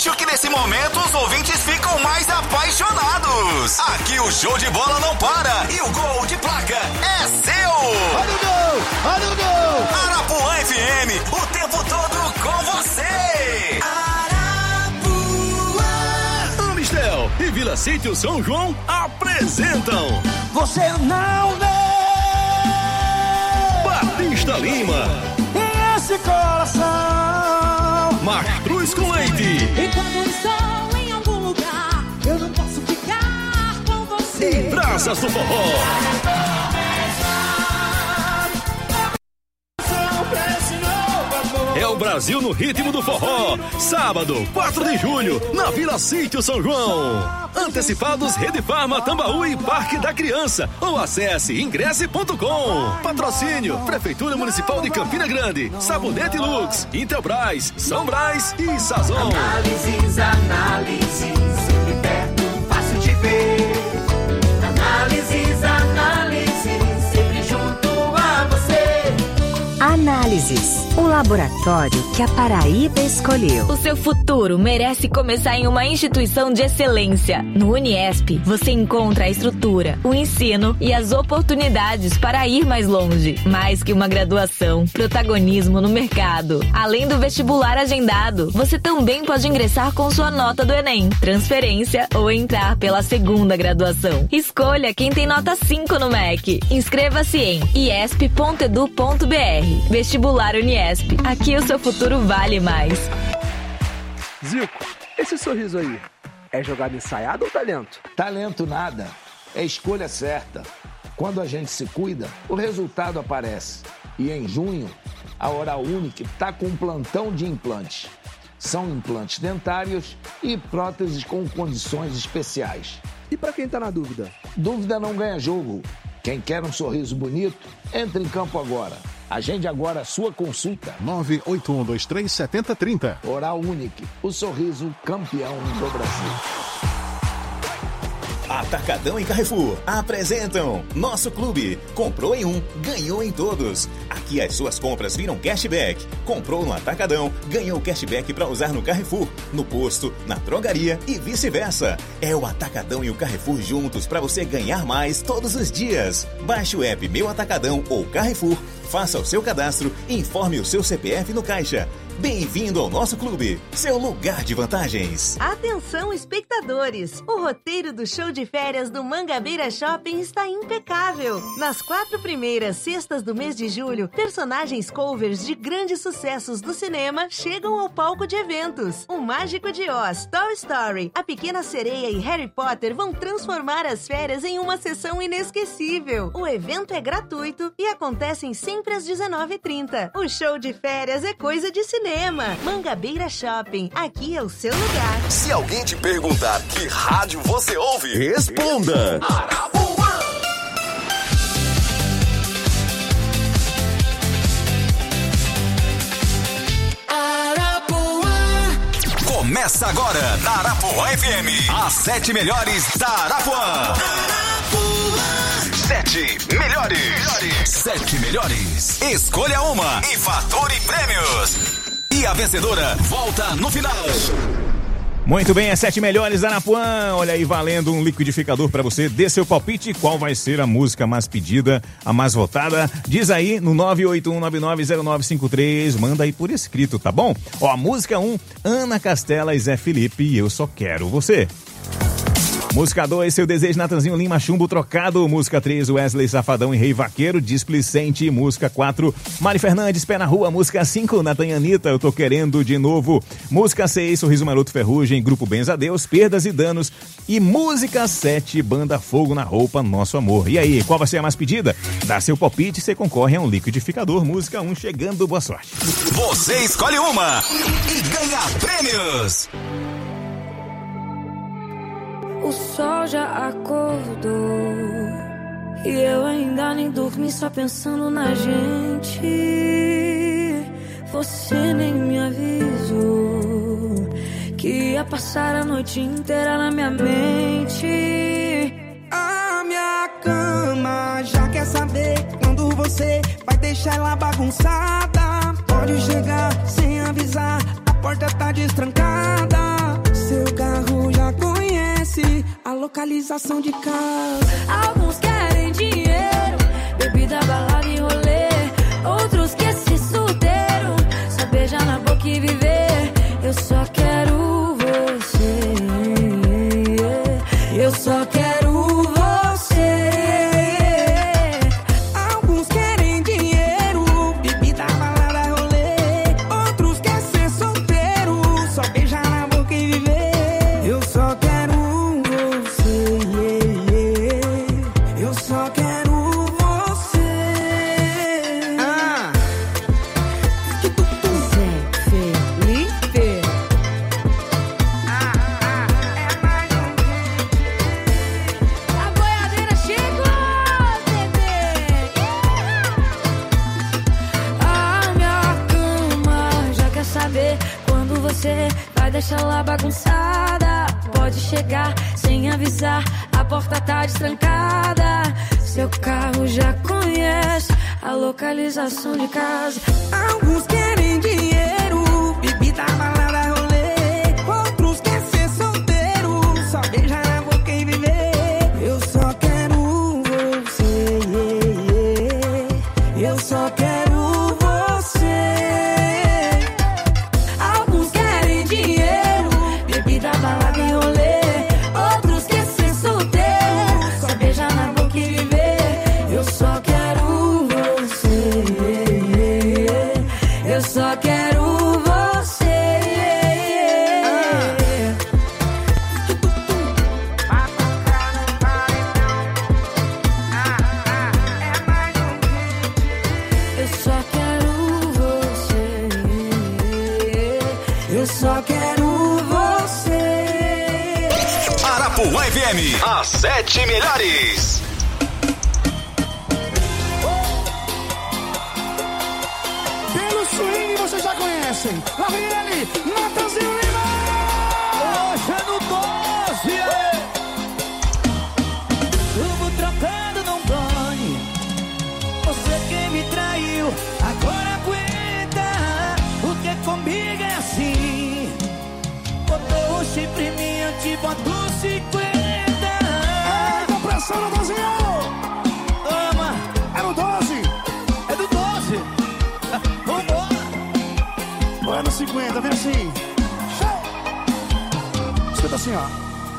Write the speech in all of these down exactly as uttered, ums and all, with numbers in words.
Acho que nesse momento os ouvintes ficam mais apaixonados. Aqui o show de bola não para e o gol de placa é seu. Olha o gol! Olha o gol! Arapuã F M, o tempo todo com você. Arapuã. Amistel e Vila Sítio São João apresentam. Você não vê. Batista Lima. E esse coração. Mastruz com leite. E quando estou em algum lugar, eu não posso ficar com você. Praças do Forró. É o Brasil no ritmo do forró. Sábado, quatro de julho, na Vila Sítio São João. Antecipados Rede Farma, Tambaú e Parque da Criança. Ou acesse ingresse ponto com. Patrocínio Prefeitura Municipal de Campina Grande, Sabonete Lux, Intelbras, São Brás e Sazon. Análises, análises, sempre perto, fácil de ver. Análises, análises, sempre junto a você. Análises, o laboratório que a Paraíba escolheu. O seu futuro merece começar em uma instituição de excelência. No Uniesp, você encontra a estrutura, o ensino e as oportunidades para ir mais longe. Mais que uma graduação, protagonismo no mercado. Além do vestibular agendado, você também pode ingressar com sua nota do Enem, transferência ou entrar pela segunda graduação. Escolha quem tem nota cinco no M E C. Inscreva-se em iesp ponto edu ponto br. Vestibular Uniesp. Aqui o seu futuro vale mais. Zico, esse sorriso aí, é jogada ensaiada ou talento? Talento nada, é escolha certa. Quando a gente se cuida, o resultado aparece. E em junho, a Oral Unique está com um plantão de implantes. São implantes dentários e próteses com condições especiais. E para quem tá na dúvida? Dúvida não ganha jogo. Quem quer um sorriso bonito, entre em campo agora. Agende agora a sua consulta. nove oito um dois três sete zero três zero. Oral Unique, o sorriso campeão do Brasil. Atacadão e Carrefour apresentam Nosso Clube. Comprou em um, ganhou em todos. Aqui as suas compras viram cashback. Comprou no Atacadão, ganhou cashback para usar no Carrefour, no posto, na drogaria e vice-versa. É o Atacadão e o Carrefour juntos para você ganhar mais todos os dias. Baixe o app Meu Atacadão ou Carrefour, faça o seu cadastro e informe o seu C P F no caixa. Bem-vindo ao nosso clube, seu lugar de vantagens. Atenção, espectadores! O roteiro do show de férias do Mangabeira Shopping está impecável. Nas quatro primeiras sextas do mês de julho, personagens covers de grandes sucessos do cinema chegam ao palco de eventos. O Mágico de Oz, Toy Story, A Pequena Sereia e Harry Potter vão transformar as férias em uma sessão inesquecível. O evento é gratuito e acontece sempre às dezenove e trinta. O show de férias é coisa de cinema. Mangabeira Shopping, aqui é o seu lugar. Se alguém te perguntar que rádio você ouve, responda. Arapuã. Arapuã. Começa agora na Arapuã F M, as sete melhores da Arapuã. Arapuã. Sete melhores. melhores. Sete melhores. Escolha uma e fature prêmios. E a vencedora volta no final. Muito bem, as sete melhores da Arapuã. Olha aí, valendo um liquidificador pra você. Dê seu palpite. Qual vai ser a música mais pedida, a mais votada? Diz aí no nove oito um nove nove zero nove cinco três. Manda aí por escrito, tá bom? Ó, a música um, Ana Castela e Zé Felipe, e Eu Só Quero Você. Música dois, Seu Desejo, Natanzinho Lima, Chumbo Trocado. Música três, Wesley Safadão e Rei Vaqueiro, Displicente. Música quatro, Mari Fernandes, Pé na Rua. Música cinco, Natan e Anitta, Eu Tô Querendo de Novo. Música seis, Sorriso Maroto Ferrugem, Grupo Benza Deus, Perdas e Danos. E música sete, Banda Fogo na Roupa, Nosso Amor. E aí, qual vai ser a mais pedida? Dá seu palpite e você concorre a um liquidificador. Música um chegando, boa sorte. Você escolhe uma e ganha prêmios. O sol já acordou e eu ainda nem dormi, só pensando na gente. Você nem me avisou que ia passar a noite inteira na minha mente. A minha cama já quer saber quando você vai deixar ela bagunçada. Pode chegar sem avisar, a porta tá destrancada. localização de casa. Alguns querem dinheiro, bebida, balada e rolê. Outros querem ser solteiro, só beijar na boca e viver. Eu só quero você. Eu só quero você. Alguns querem dinheiro, bebida, balada, rolê. Outros querem ser solteiro, só beijar na boca e viver. Eu só quero você. Eu só quero você. Ah. Zé Felipe. A boiadeira chegou, bebê. A minha cama já quer saber quando você vai deixar lá bagunçada. Pode chegar sem avisar, a porta tá destrancada. Seu carro já conhece a localização de casa. Alguns querem dinheiro, bebida, balada, rolê. Outros querem ser solteiro, só beijar na boca e viver. Eu só quero você. Eu só quero você. Alguns querem dinheiro, bebida, balada e rolê. Outros querem ser solteiro, só beijar na boca e viver. Eu só quero você. Eu só quero você. Eu só quero você. Eu só quero você. Arapuã F M, as sete melhores. Pelo swing vocês já conhecem. Lá vem ele, Natanzinho Lima. Hoje é no doze. Tudo trocado não dói. Você quem me traiu, agora aguenta. Porque comigo é assim. Botou o chifre em mim, eu te boto cinquenta. Ei, tô pressão, Natanzinho. Toma. É no doze. É do doze. Vambora. Ou é no cinquenta, vem assim. Escuta assim, ó.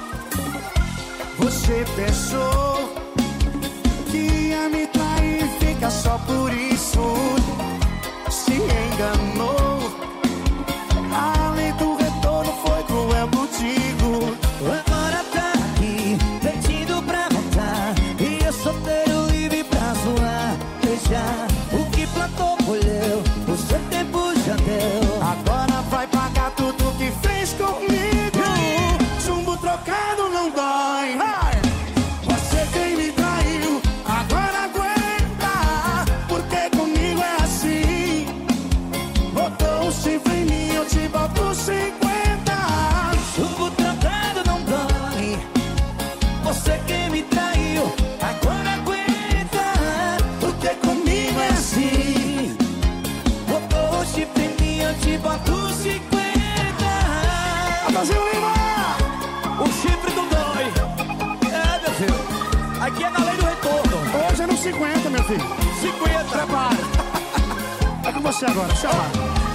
Você pensou que ia me trair, fica só por isso. Se enganou. Além do retorno foi cruel contigo. Agora tá aqui, pedindo pra voltar. E eu solteiro livre pra zoar. Deixar o que plantou colheu, o seu tempo já deu. Agora vai pagar tudo que fez comigo. Chumbo trocado não dói. Você quem me traiu, agora aguenta. Porque comigo é assim. Botou um chifre em mim, eu te boto cinquenta. Chumbo trocado não dói. Você quem me traiu, agora aguenta. Porque comigo é assim. Botou o chifre em mim, eu te boto cinquenta. Brasil Lima! O chifre não dói. É, meu filho. Aqui é na lei do retorno. Hoje é no cinquenta, meu filho. cinquenta. Prepara. É com você agora, chama.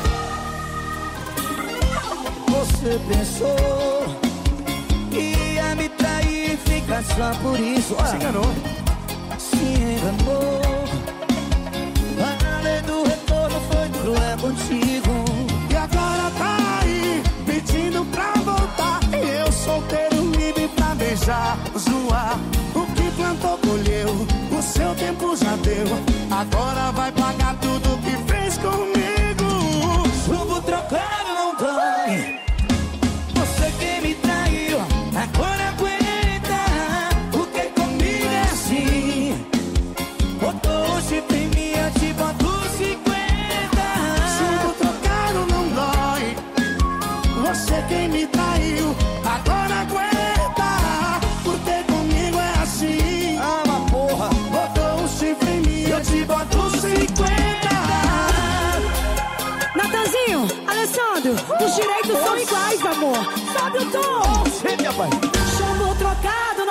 Você pensou que ia me trair, fica só por isso. Se enganou. Se enganou. A lei do retorno foi cruel contigo. E agora tá aí, pedindo pra voltar. E eu solteiro livre pra beijar, zoar. O que plantou colheu, o seu tempo já deu. Agora vai pagar tudo que fez comigo. Chumbo trocado não dói. Você que me traiu, agora aguenta. Porque comigo é assim. Botou o chifre em mim, eu te boto cinquenta. Chumbo trocado não dói. Você quem me traiu, agora aguenta. Porque comigo é assim. Ah, uma porra. Botou um chifre em mim, eu te boto cinquenta. Natanzinho, Alessandro, os direitos são iguais, amor. Sobe o tom. Chega, pai. Chumbo trocado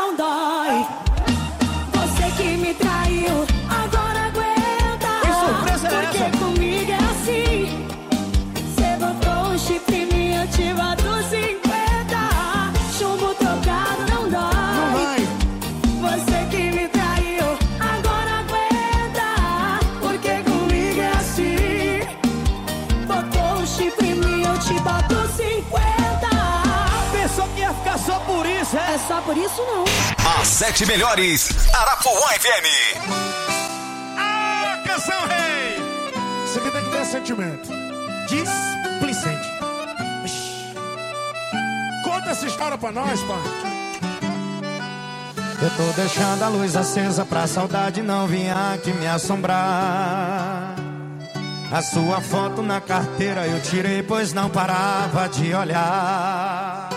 essa? É só por isso não. As sete melhores, Arapuã F M. Ah, canção rei! Isso aqui tem que ter sentimento. Displicente. Conta essa história pra nós, pai. Eu tô deixando a luz acesa pra saudade não vir aqui me assombrar. A sua foto na carteira eu tirei, pois não parava de olhar.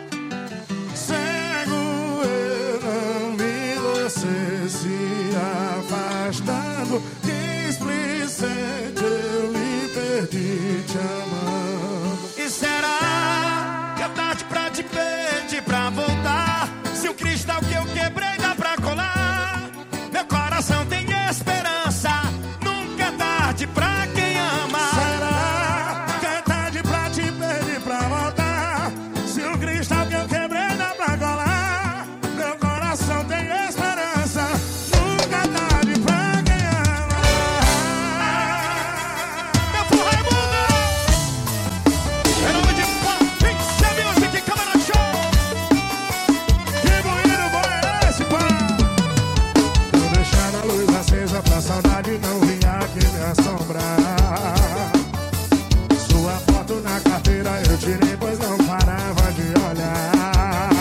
Cego eu não vi você se afastando. Displicente eu lhe perdi te amando. E será que é tarde pra te pedir pra voltar? Se o cristal que eu quebrei dá pra colar, meu coração tem esperança. Nunca é tarde pra quem ama. Será que é tarde pra te pedir pra voltar? Se o cristal que eu quebrei dá pra colar, meu coração tem esperança. Nunca é tarde pra quem ama. Meu porra é mundo. Em nome de Pix Music, Câmara Show. Que bonito bom é esse, pai? Tô deixando a luz acesa pra saudade não vir aqui me assombrar. Sua foto na carteira eu tirei, pois não parava de olhar.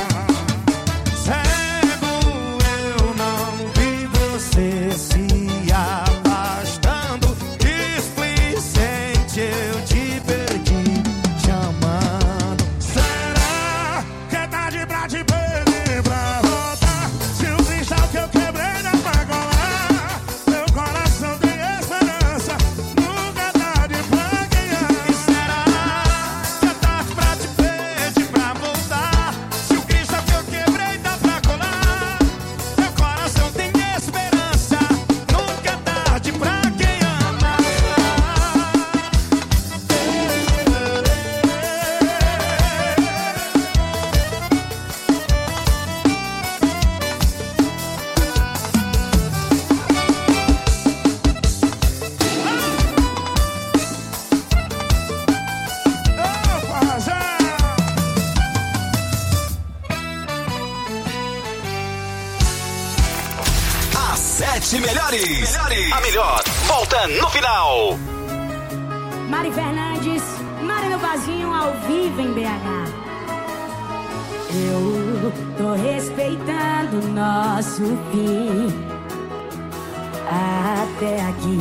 Cego eu não vi você se afastando. Displicente eu te perdi te amando. Será que é tarde pra te pedir pra voltar? Se o cristal que eu quebrei dá pra colar, meu coração tem esperança. Nunca é tarde pra quem ama. E será que é tarde pra te pedir pra voltar? Se o cristal que eu quebrei dá pra colar, meu coração tem esperança. Nunca é tarde pra quem ama. Opa, já! As sete melhores. A melhor volta no final. Mari Fernandes, Mari no Vazinho, ao vivo em B H. Eu tô respeitando o nosso fim até aqui,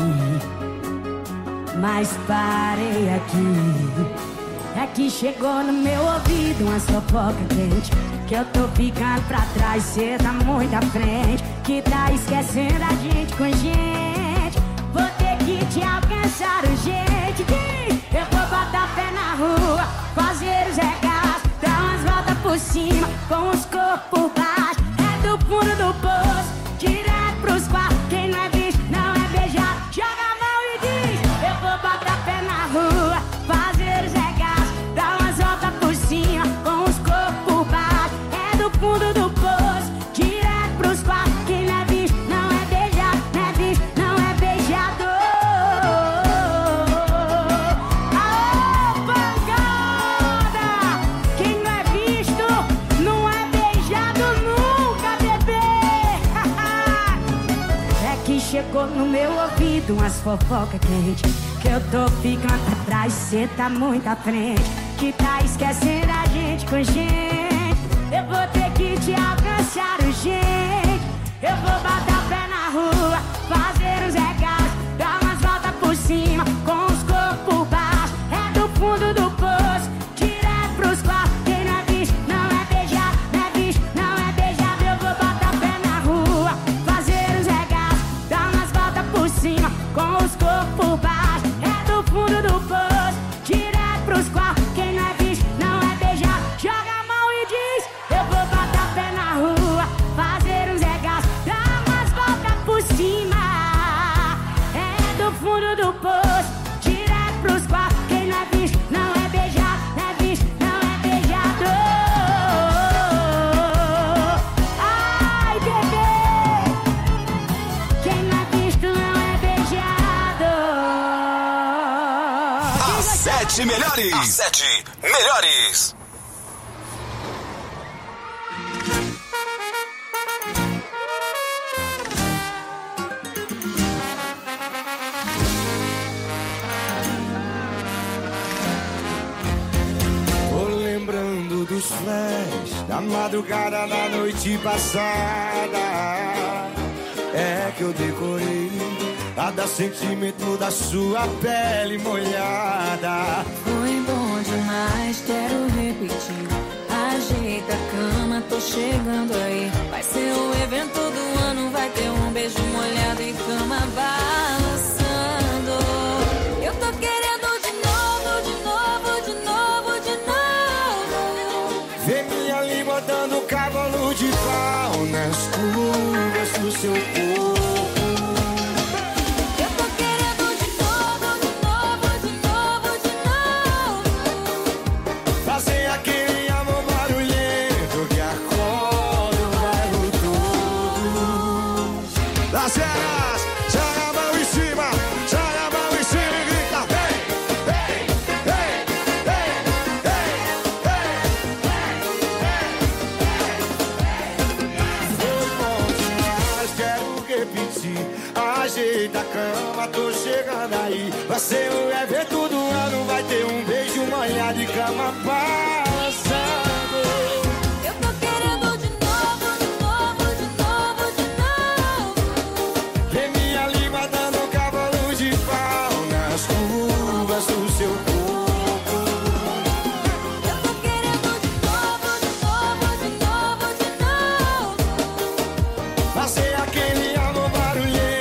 mas parei aqui. É que chegou no meu ouvido umas fofoca quente, que eu tô ficando pra trás, cê tá muito à frente, que tá esquecendo a gente com gente. Vou ter que te alcançar urgente. Eu vou botar pé na rua, fazer os regaços, dar umas voltas por cima, com os corpos por baixo. É do fundo do poço, direto pros quartos. Quem não é visto, não é beijado. Joga a mão e diz: eu vou botar pé na rua, fazer os regaços, dar umas voltas por cima, com os corpos por baixo. É do fundo do poço, direto pros quartos. Quem não é visto, não é beijado. Não é visto, não é beijado. Aô, pancada! Quem não é visto, não é beijado nunca, bebê. É que chegou no meu ouvido umas fofoca quente, que eu tô ficando pra trás, cê tá muito à frente, que tá esquecendo a gente com gente. Eu vou ter que te alcançar urgente. Eu vou botar pé na rua, fazer os regaços, dar umas voltas por cima, com os corpos por baixo. É do fundo do poço, direto pros quartos. Quem não é visto, não é beijado. Não é visto, não é beijado. Eu vou botar pé na rua, fazer os regaços, dar umas voltas por cima, com os corpos por baixo. É do fundo do poço, direto pros quartos. Quem não é visto, não é beijado. Joga a mão e diz: eu vou botar pé na rua, fazer os regaços, dar umas voltas por cima. É do fundo do poço, direto pros quartos. Quem não é visto, não é beijado. Não é visto, não é beijado. Ai, bebê, quem não é visto, não é beijado. As sete melhores. As sete melhores. os flash da madrugada da noite passada. É que eu decorei cada sentimento da sua pele molhada. Foi bom demais, quero repetir. Ajeita a cama, tô chegando aí. Vai ser o evento do ano, vai ter um beijo molhado e cama balançando. Eu tô querendo de novo, de novo, de novo, de novo. Vê minha língua dando cavalo de pau nas curvas do seu corpo. Da cama, tô chegando aí. Vai ser o evento do ano, vai ter um beijo molhado e cama balançando. Eu tô querendo de novo, de novo, de novo, de novo. Vê minha língua dando cavalo de pau nas curvas do seu corpo. Eu tô querendo de novo, de novo, de novo, de novo. Vai ser aquele amor barulhento.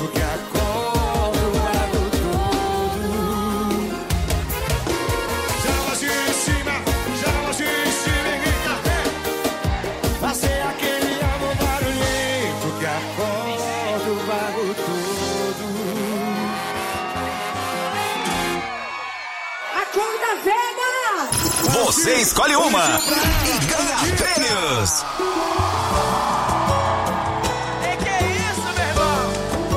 Você escolhe uma e ganha prêmios. E que é isso, meu irmão?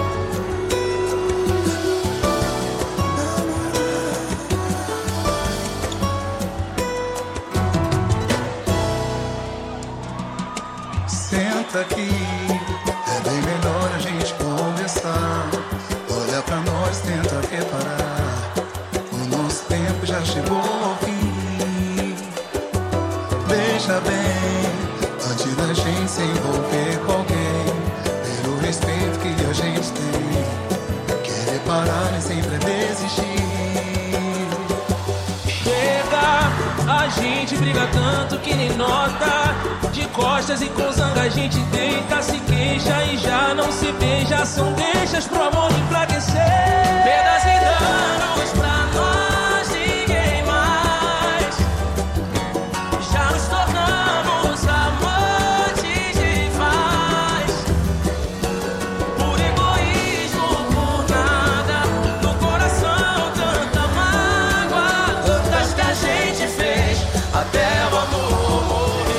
Senta aqui, é bem melhor a gente conversar. Olha pra nós, tenta reparar. O nosso tempo já chegou ao fim. Veja bem, antes da gente se envolver com alguém, pelo respeito que a gente tem, querer parar nem sempre é desistir. Chega, a gente briga tanto que nem nota. De costas e com zanga a gente deita, se queixa e já não se beija. São deixas pro amor enfraquecer. Perdas e danos pra nós, ninguém mais. Já nos tornamos amantes de paz. Por egoísmo, por nada. No coração tanta mágoa, tantas que a gente fez até o amor morrer.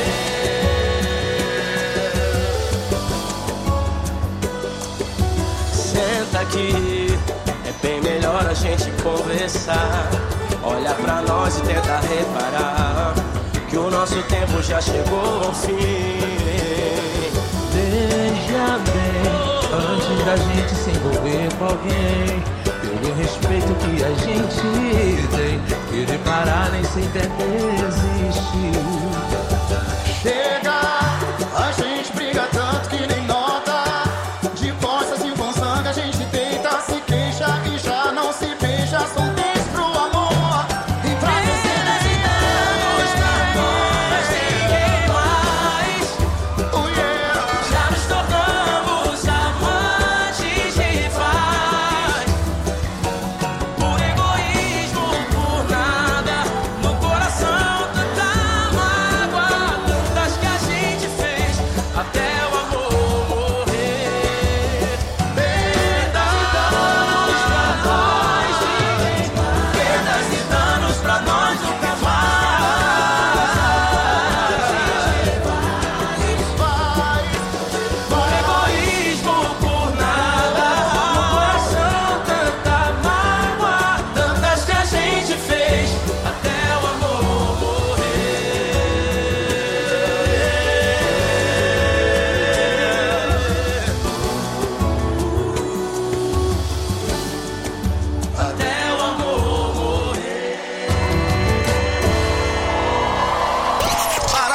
Senta aqui, é bem melhor a gente conversar. Olha pra nós e tenta reparar que o nosso tempo já chegou ao fim. Veja bem, antes da gente se envolver com alguém, pelo respeito que a gente tem, querer parar nem sempre é desistir. Chega, a gente briga tanto que nem nota. De costas e com sangue a gente deita, se queixa e já não se beija. São dez pro amor e pra você. Por egoísmo, por nada, no coração tanta mágoa.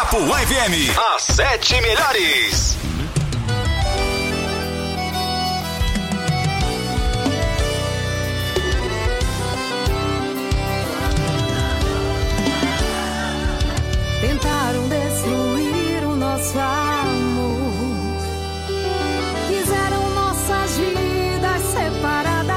Napuã F M, as sete melhores. Tentaram destruir o nosso amor, quiseram nossas vidas separadas.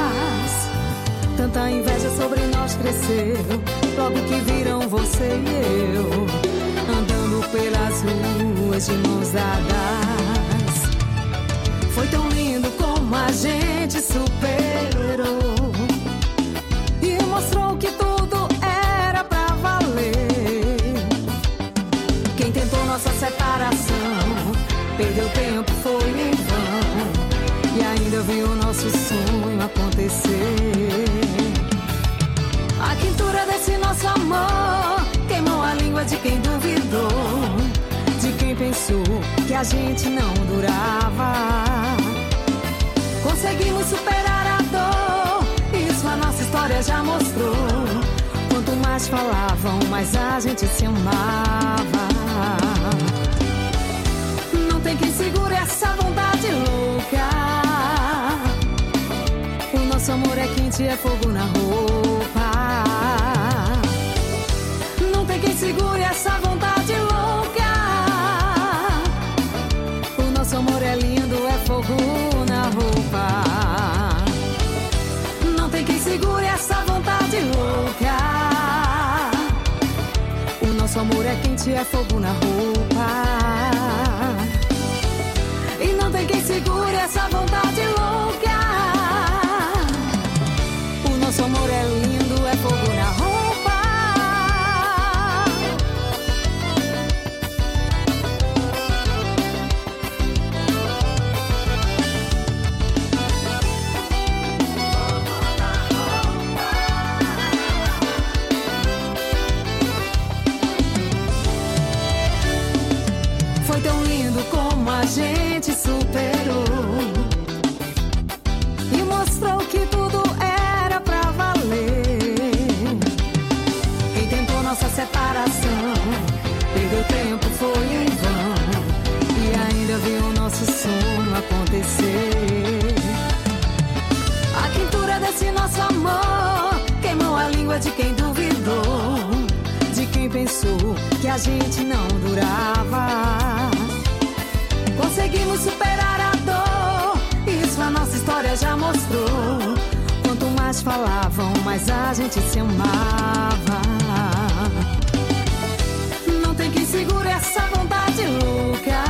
Tanta inveja sobre nós cresceu, logo que viram você e eu andando pelas ruas de mãos dadas. Foi tão lindo como a gente superou e mostrou que tudo era pra valer. Quem tentou nossa separação perdeu tempo, foi em vão, e ainda viu o nosso sonho acontecer. A quintura desse nosso amor queimou a língua de quem duvidou, de quem pensou que a gente não durava. Conseguimos superar a dor, isso a nossa história já mostrou. Quanto mais falavam, mais a gente se amava. Não tem quem segure essa vontade louca. O nosso amor é quente, é fogo na roupa. Não tem quem segure essa vontade louca. O nosso amor é lindo, é fogo na roupa. Não tem quem segure essa vontade louca. O nosso amor é quente, é fogo na roupa. E não tem quem segure essa vontade louca. O nosso amor é lindo, é fogo na roupa. Foi tão lindo como a gente superou e mostrou que tudo era pra valer. Quem tentou nossa separação perdeu tempo, foi em vão, e ainda viu o nosso sonho acontecer. A quintura desse nosso amor queimou a língua de quem duvidou, de quem pensou que a gente não durava. Conseguimos superar a dor, isso a nossa história já mostrou. Quanto mais falavam, mais a gente se amava. Não tem quem segure essa vontade louca.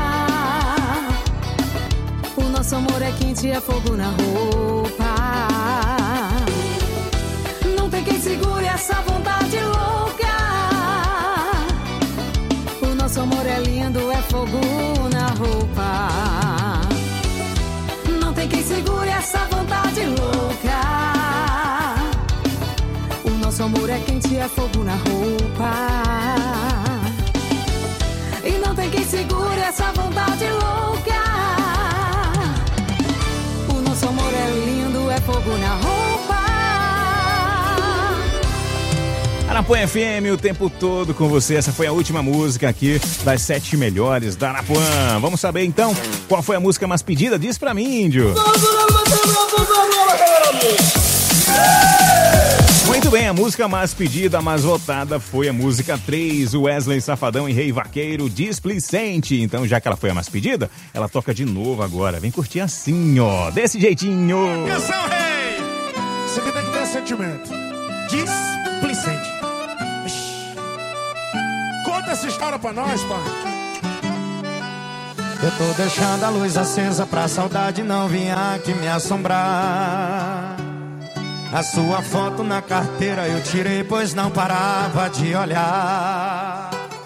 O nosso amor é quente, é fogo na roupa. Não tem quem segure essa vontade louca. O nosso amor é lindo, é fogo na roupa. Não tem quem segure essa vontade louca. O nosso amor é quente, é fogo na roupa. E não tem quem segure essa vontade louca. O nosso amor é lindo, é fogo na roupa. Arapuã F M, o tempo todo com você. Essa foi a última música aqui das sete melhores da Arapuã. Vamos saber então qual foi a música mais pedida? Diz pra mim, Índio. Muito bem, a música mais pedida, mais votada foi a música três, Wesley Safadão e Rei Vaqueiro, Displicente. Então, já que ela foi a mais pedida, ela toca de novo agora. Vem curtir assim, ó, desse jeitinho. Atenção, Rei! Isso aqui tem que ter sentimento. Displicente. Conta essa história pra nós, pai. Eu tô deixando a luz acesa pra saudade não vir aqui me assombrar. A sua foto na carteira eu tirei, pois não parava de olhar.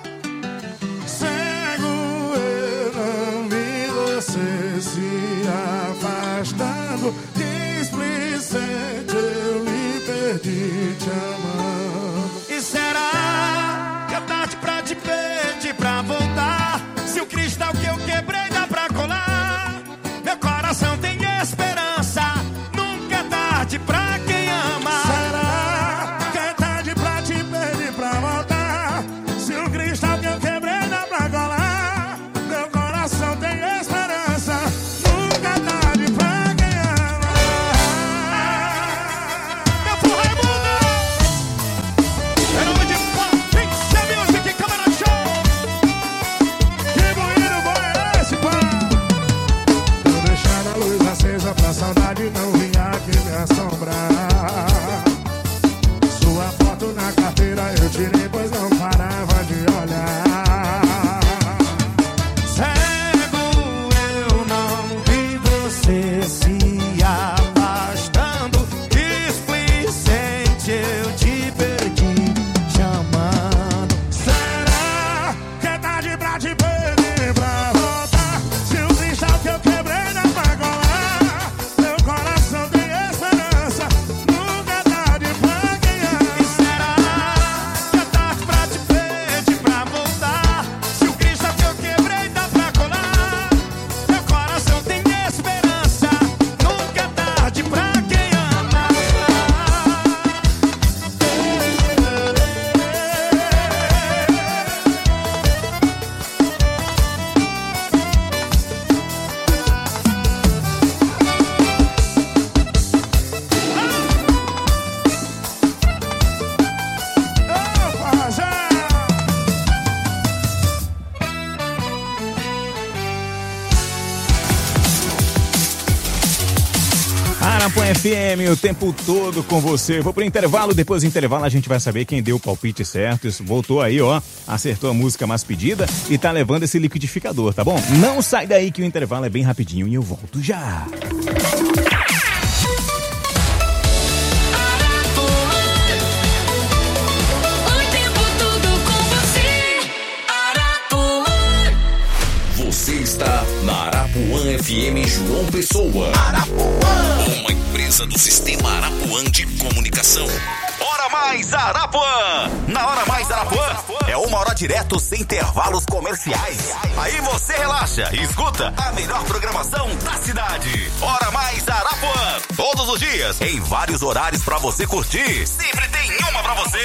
Cego eu não vi você se afastando. Displicente eu lhe perdi te amando. E será que é tarde pra te pedir pra voltar? Se o cristal que eu quebrei dá pra colar. Meu coração tem esperança, nunca é tarde pra quem ama. Será que é tarde pra te pedir pra voltar? Se Arapuã F M o tempo todo com você. Vou pro intervalo, depois do intervalo a gente vai saber quem deu o palpite certo. Isso voltou aí, ó, acertou a música mais pedida e tá levando esse liquidificador, tá bom? Não sai daí que o intervalo é bem rapidinho e eu volto já. Você está na Arapuã F M João Pessoa. Arapuã, uma empresa do Sistema Arapuã de Comunicação. Hora Mais Arapuã! Na Hora Mais Arapuã é uma hora direto sem intervalos comerciais. Aí você relaxa e escuta a melhor programação da cidade. Hora Mais Arapuã! Todos os dias, em vários horários pra você curtir. Sempre tem uma pra você.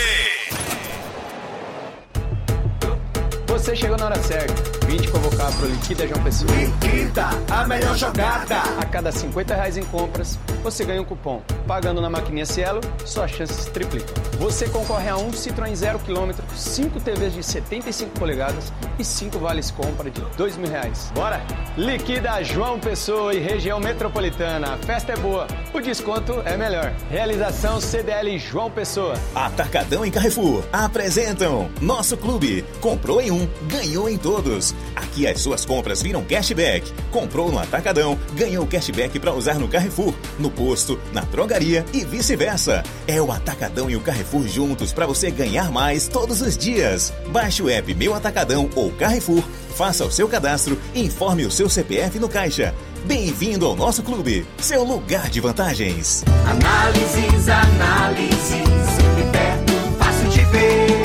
Você chegou na hora certa. Vim te convocar pro Liquida João Pessoa. Liquida, a melhor jogada. A cada cinquenta reais em compras, você ganha um cupom. Pagando na maquininha Cielo, suas chances triplicam. Você concorre a um Citroën zero quilômetro, cinco T Vs de setenta e cinco polegadas e cinco vales compra de dois mil reais. Bora? Liquida João Pessoa e região metropolitana. A festa é boa, o desconto é melhor. Realização C D L João Pessoa. Atacadão e Carrefour apresentam Nosso Clube. Comprou em um, ganhou em todos. Aqui as suas compras viram cashback. Comprou no Atacadão, ganhou cashback para usar no Carrefour, no posto, na drogaria e vice-versa. É o Atacadão e o Carrefour juntos para você ganhar mais todos os dias. Baixe o app Meu Atacadão ou Carrefour, faça o seu cadastro e informe o seu C P F no caixa. Bem-vindo ao nosso clube, seu lugar de vantagens. Análises, análises, sempre perto, fácil de ver.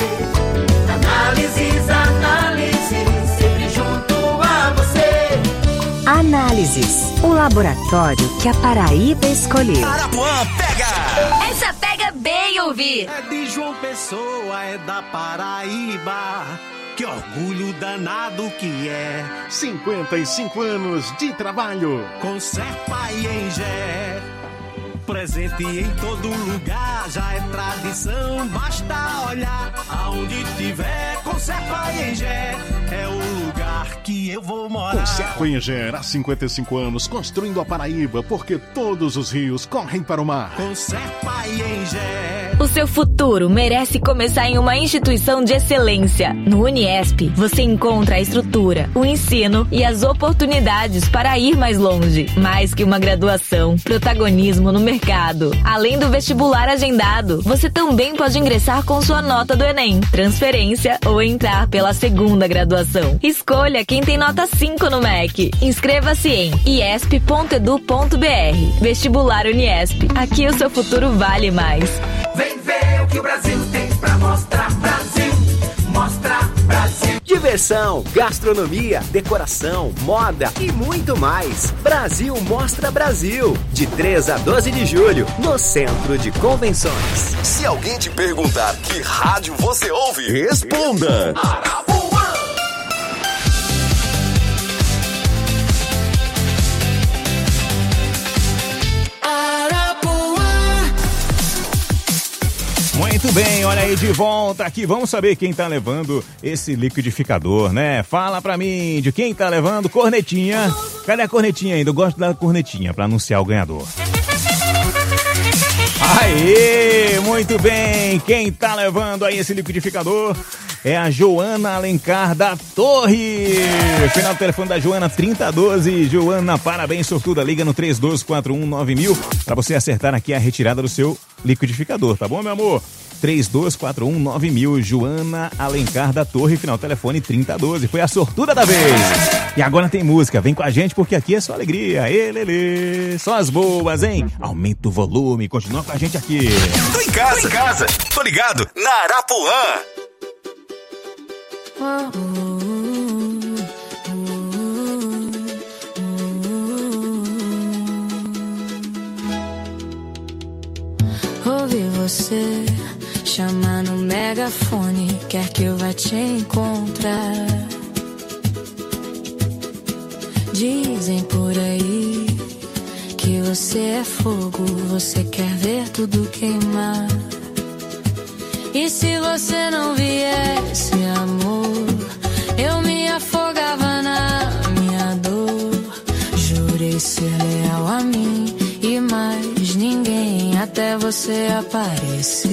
Análises, análises, sempre junto a você. Análises, o laboratório que a Paraíba escolheu. Arapuã pega! Essa pega bem ouvir. É de João Pessoa, é da Paraíba. Que orgulho danado que é. cinquenta e cinco anos de trabalho. Com Serpa e Engé. Presente em todo lugar, já é tradição. Basta olhar aonde tiver. Com Serpa e Engé é o lugar que eu vou morar. Com Serpa e Engé, há cinquenta e cinco anos, construindo a Paraíba, porque todos os rios correm para o mar. Com Serpa e Engé. O seu futuro merece começar em uma instituição de excelência. No Uniesp, você encontra a estrutura, o ensino e as oportunidades para ir mais longe. Mais que uma graduação, protagonismo no mercado. Além do vestibular agendado, você também pode ingressar com sua nota do Enem, transferência ou entrar pela segunda graduação. Escolha quem tem nota cinco no M E C. Inscreva-se em iesp ponto edu ponto br. Vestibular Uniesp. Aqui o seu futuro vale mais. Vem ver o que o Brasil tem pra mostrar, Brasil, mostra Brasil. Diversão, gastronomia, decoração, moda e muito mais. Brasil Mostra Brasil, de três a doze de julho, no Centro de Convenções. Se alguém te perguntar que rádio você ouve, responda. Arapuã. Muito bem, olha aí de volta aqui. Vamos saber quem tá levando esse liquidificador, né? Fala pra mim de quem tá levando cornetinha. Cadê a cornetinha ainda? Eu gosto da cornetinha pra anunciar o ganhador. Aê, muito bem. Quem tá levando aí esse liquidificador é a Joana Alencar da Torre. Final do telefone da Joana, trinta doze. Joana, parabéns, sortuda. Liga no três dois quatro um nove mil pra você acertar aqui a retirada do seu liquidificador, tá bom, meu amor? três dois quatro um nove mil. Joana Alencar da Torre, final do telefone trinta doze. Foi a sortuda da vez. E agora tem música. Vem com a gente porque aqui é só alegria. Ê, lelê. Só as boas, hein? Aumenta o volume. Continua com a gente aqui. Tô em casa. Tô em casa. Tô ligado na Arapuã. Ouvi você chamar no megafone, quer que eu vá te encontrar. Dizem por aí que você é fogo, você quer ver tudo queimar. E se você não viesse, amor, eu me afogava na minha dor. Jurei ser leal a mim e mais você aparecer.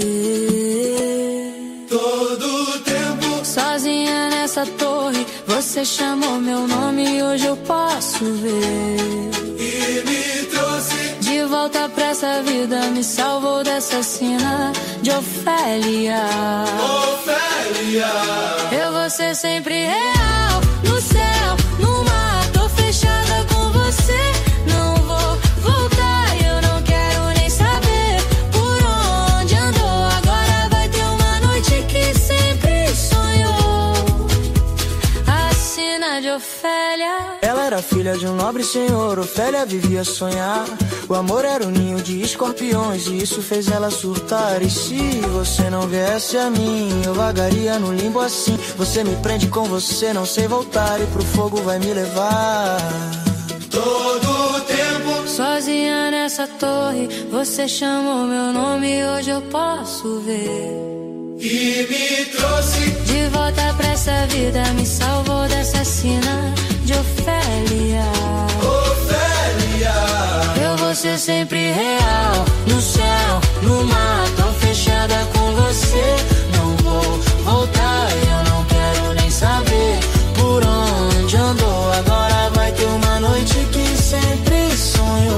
Todo tempo Sozinha nessa torre, você chamou meu nome e hoje eu posso ver. e me trouxe. De volta pra essa vida, me salvou dessa sina de Ofélia. Ofélia. Eu vou ser sempre real, no céu, no mar, tô fechada com você. Não vou voltar, eu não quero nem saber por onde andou. Agora vai ter uma noite que sempre sonhou. A sina de Ofélia. Ela era filha de um nobre senhor, Ofélia vivia a sonhar. O amor era um ninho de escorpiões e isso fez ela surtar. E se você não viesse a mim, eu vagaria no limbo assim. Você me prende com você, não sei voltar e pro fogo vai me levar. Todo tempo Sozinha nessa torre, você chamou meu nome e hoje eu posso ver. e me trouxe. De volta pra essa vida, me salvou dessa sina de Ofélia. Ofélia. Eu vou ser sempre real, no céu, no mar, tô fechada com você. Não vou voltar, eu não quero nem saber por onde andou. Agora vai ter uma noite que sempre sonhou.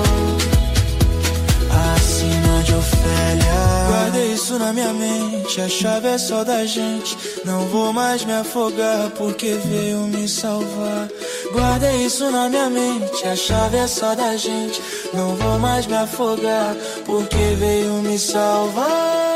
A sina de Ofélia. Guardei isso na minha mente, a chave é só da gente. Não vou mais me afogar porque veio me salvar. Guardei isso na minha mente, a chave é só da gente. Não vou mais me afogar porque veio me salvar.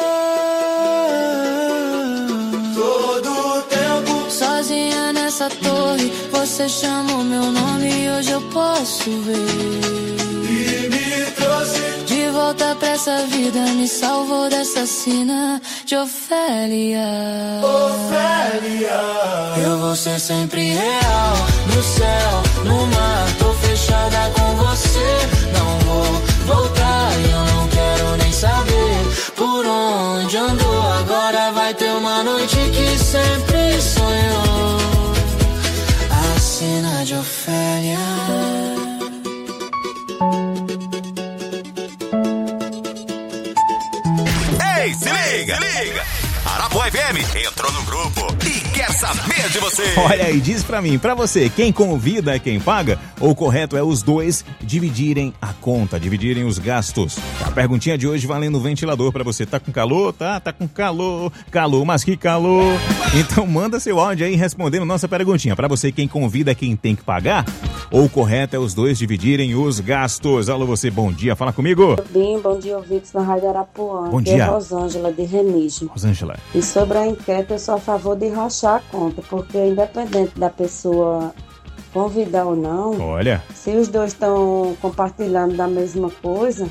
Todo tempo Sozinha nessa torre, você chamou meu nome e hoje eu posso ver. e me trouxe. De volta pra essa vida, me salvou dessa sina de Ofélia. Ofélia. Eu vou ser sempre real, no céu, no mar, tô fechada com você. Não vou voltar, eu não quero nem saber por onde andou. Agora vai ter uma noite que sempre sonhou. A sina de Ofélia. Ei, se liga, liga! Arapuã F M entrou no grupo e quer saber de você. Olha aí, diz pra mim, pra você, quem convida é quem paga? Ou o correto é os dois dividirem a conta, dividirem os gastos? A perguntinha de hoje valendo ventilador pra você. Tá com calor? Tá, tá com calor. Calor, mas que calor. Então manda seu áudio aí respondendo nossa perguntinha. Pra você, quem convida é quem tem que pagar? Ou o correto é os dois dividirem os gastos? Alô, você, bom dia, fala comigo. Bem, bom dia, ouvintes na Rádio Arapuã. Bom Aqui dia. é Rosângela de Remígio. Rosângela. E sobre a enquete, eu sou a favor de rachar a conta, porque independente da pessoa convidar ou não, Olha. se os dois estão compartilhando da mesma coisa,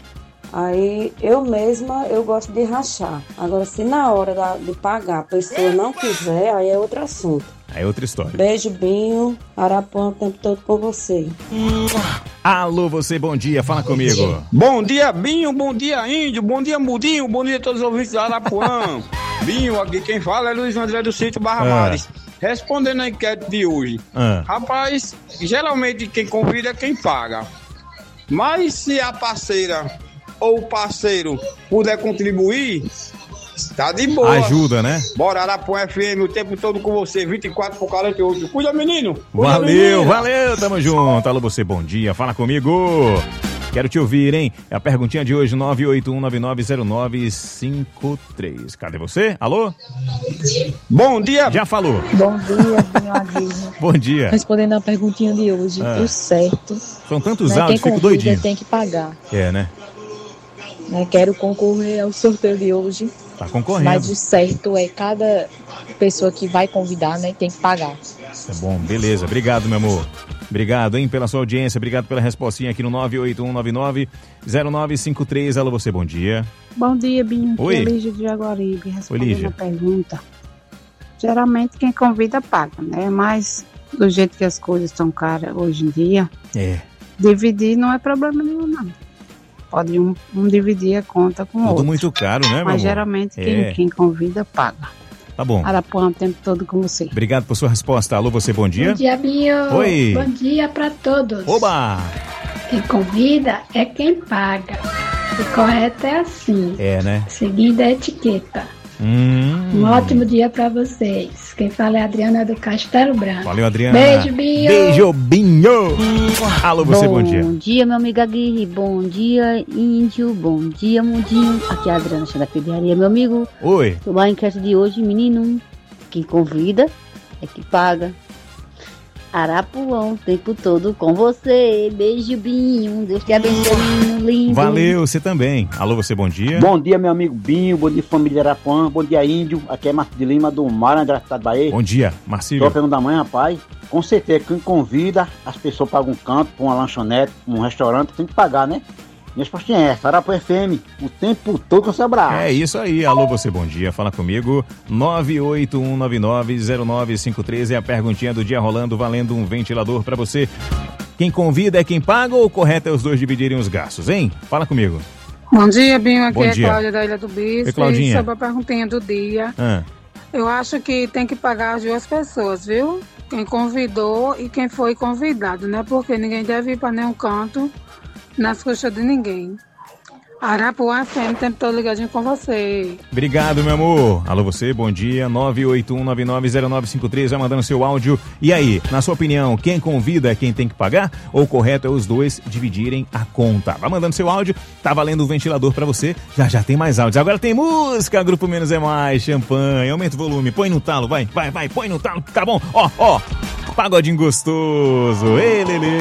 aí eu mesma eu gosto de rachar. Agora, se na hora da, de pagar a pessoa não quiser, aí é outro assunto. Aí é outra história. Beijo, Binho. Arapuã o tempo todo com você. Alô, você, bom dia, fala comigo. Bom dia, Binho, bom dia, Índio, bom dia, Mudinho, bom dia a todos os ouvintes da Arapuã. Binho, aqui quem fala é Luiz André do Sítio Barra Ah. Mares. Respondendo a enquete de hoje. Ah. Rapaz, geralmente quem convida é quem paga. Mas se a parceira ou o parceiro puder contribuir, tá de boa. Ajuda, né? Bora, Arapuã F M, o tempo todo com você, vinte e quatro por quarenta e oito. Cuida, menino. Cuida, Valeu, menina. valeu, tamo junto. Alô, você, bom dia, fala comigo. Quero te ouvir, hein? É a perguntinha de hoje, nove oito um nove nove zero nove cinco três. Cadê você? Alô? Bom dia. Já falou. Bom dia, Binho Aguirre. Bom dia. Respondendo a perguntinha de hoje, Ah. o certo. São tantos né, áudios, quem fico convida doidinho. tem que pagar. É, né? Né? Quero concorrer ao sorteio de hoje. Tá concorrendo. Mas o certo é cada pessoa que vai convidar, né, tem que pagar. Tá bom, beleza. Obrigado, meu amor. Obrigado, hein, pela sua audiência. Obrigado pela respostinha aqui no nove oito um nove nove zero nove cinco três. Alô, você, bom dia. Bom dia, Binho. Oi. Aqui é Lígia de Jaguaribe. Respondendo Lígia. a pergunta. Geralmente quem convida paga, né? Mas do jeito que as coisas estão caras hoje em dia, É. dividir não é problema nenhum, não. Pode um, um dividir a conta com o Tudo outro. muito caro, né, meu amor? Mas geralmente quem, É. quem convida paga. Tá bom. Arapuã o tempo todo com você. Obrigado por sua resposta. Alô, você, bom dia. Bom dia, Binho. Oi. Bom dia pra todos. Oba! Quem convida é quem paga. O correto é assim. É, né? Seguindo a etiqueta. Hum. Um ótimo dia pra vocês. Quem fala é a Adriana do Castelo Branco. Valeu, Adriana. Beijo, Binho. Beijo, Binho. Alô, você, bom, bom dia. Bom dia, meu amigo Aguirre. Bom dia, Índio. Bom dia, Mundinho. Aqui é a Adriana da Pediaria, meu amigo. Oi. Sobre a enquete de hoje, menino. Quem convida é que paga. Arapuã, o tempo todo com você. Beijo, Binho. Deus te abençoe, menino lindo. Valeu, você também. Alô, você, bom dia. Bom dia, meu amigo Binho. Bom dia, família Arapuã. Bom dia, Índio. Aqui é Marcos de Lima, do Mar, André, estado da Bahia. Bom dia, Marcílio. Tô pegando da manhã, rapaz. Com certeza, quem convida, as pessoas pagam um canto, pra uma lanchonete, um restaurante, tem que pagar, né? Minha resposta é essa, Arapuã F M, o tempo todo com seu braço. É isso aí, alô você, bom dia, fala comigo, nove oito um nove nove zero nove cinco três é a perguntinha do dia rolando, valendo um ventilador pra você. Quem convida é quem paga ou o correto é os dois dividirem os gastos, hein? Fala comigo. Bom dia, Binho, aqui Bom é dia. Cláudia da Ilha do Bispo. Oi, Claudinha. E sobre a perguntinha do dia, Ah. eu acho que tem que pagar as duas pessoas, viu? Quem convidou e quem foi convidado, né? Porque ninguém deve ir pra nenhum canto nas costas de ninguém. Arapuã F M, tempo todo ligadinho com você. Obrigado, meu amor. Alô você, bom dia, nove oito um nove nove zero nove cinco três, vai mandando seu áudio. E aí, na sua opinião, quem convida é quem tem que pagar? Ou o correto é os dois dividirem a conta? Vai mandando seu áudio, tá valendo o ventilador pra você. Já já tem mais áudios. Agora tem música, Grupo Menos é Mais, champanhe, aumenta o volume, põe no talo, vai, vai, vai, põe no talo, tá bom? Ó, ó, pagodinho gostoso, ei, Lelê.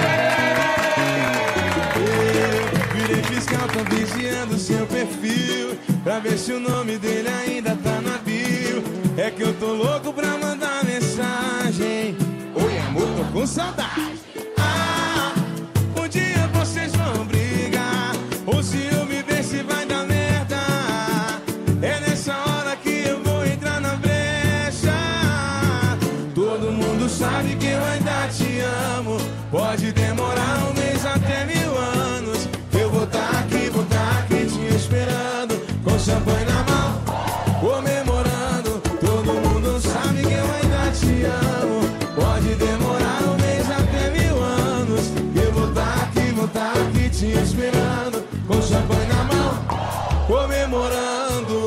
Tô vigiando seu perfil pra ver se o nome dele ainda tá na bio. É que eu tô louco pra mandar mensagem. Oi, amor, tô com saudade. Ah, um dia vocês vão brigar. Ou se eu me ver se vai dar merda. É nessa hora que eu vou entrar na brecha. Todo mundo sabe que eu ainda te amo. Pode demorar um mês até mil anos. Eu vou tá aqui, vou tá aqui te esperando, com champanhe na mão, comemorando. Todo mundo sabe que eu ainda te amo. Pode demorar um mês até mil anos. Eu vou tá aqui, vou tá aqui te esperando, com champanhe na mão, comemorando.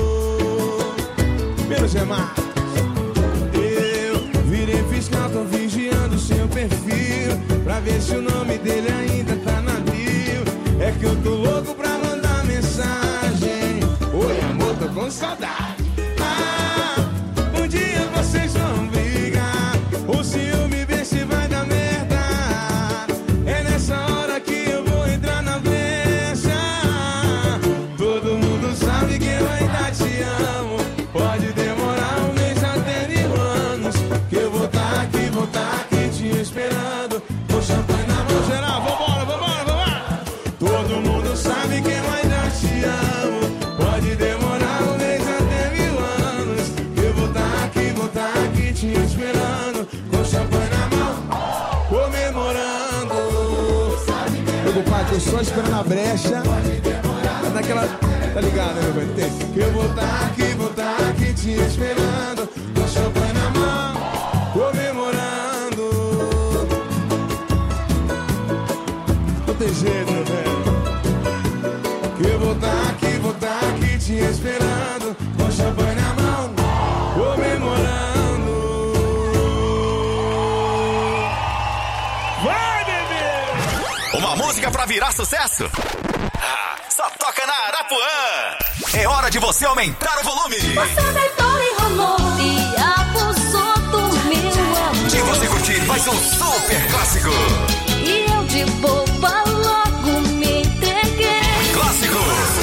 Menos é mais. Eu virei fiscal, tô vigiando seu perfil pra ver se o nome dele ainda tá na bio. É que eu tô louco pra mandar mensagem. Oi, amor, tô com saudade. Ah, um dia vocês vão brigar. Ou se eu me ver se vai dar merda. É nessa hora que eu vou entrar na brecha. Todo mundo sabe que eu ainda te amo. Pode demorar um mês até mil anos. Que eu vou tá aqui, vou tá aqui te esperando, com champanhe na mão. Geral, vambora, vambora, vambora. Todo mundo sabe que eu ainda te amo. Pode demorar um mês até mil anos. Eu vou tá aqui, vou tá aqui te esperando, com champanhe na mão, comemorando. Meu compadre, tô só esperando a brecha. Tá naquela... Tá ligado, né, meu pai? Tem. Que eu vou tá aqui, vou tá aqui te esperando, com champanhe na mão, comemorando. Não tem jeito, meu velho. Que eu vou tá aqui, vou tá aqui te esperando, com champanhe na mão, comemorando. Vai, bebê! Uma música pra virar sucesso? Ah, só toca na Arapuã. É hora de você aumentar o volume. Você deitou e rolou e abusou do meu amor. De você curtir mais um super clássico. E eu de boba logo me entreguei. Clássico.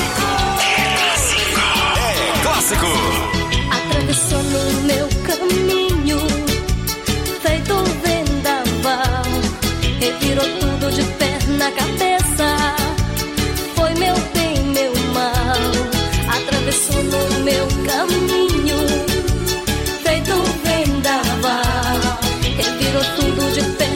É clássico. Atravessou no meu caminho, feito um vendaval. Revirou tudo de pé na cabeça. Foi meu bem, meu mal. Atravessou no meu caminho, feito um vendaval. Revirou tudo de pé